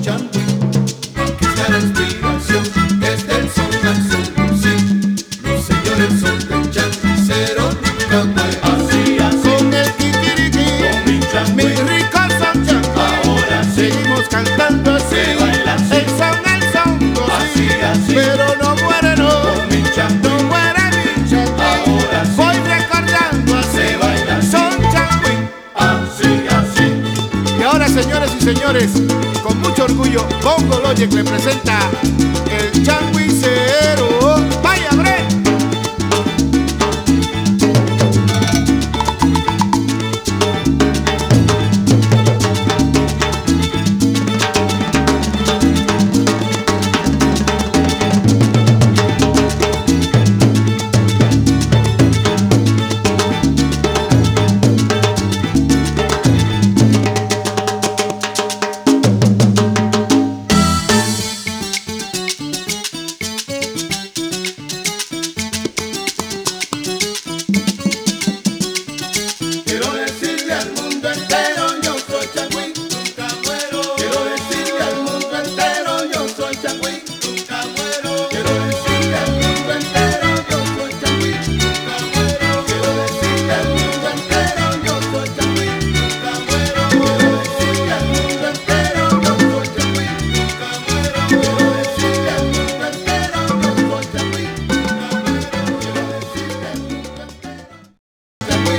changüí, aquí está la inspiración, desde el son al sol, sí. Los señores son del changuicero, nunca muere. Así, así, Con el kikiriki, con mi changüí, mis ricos son changüí. ahora sí, Seguimos cantando así, se baila así. el son, Así, así, pero no muere, no, con mi changüí, no muere mi changüí. ahora sí, Voy recordando así, se baila así. son changüí. Así, así, Y ahora, señores y señores, con mucho orgullo, Bongo Logic le presenta el changuicero.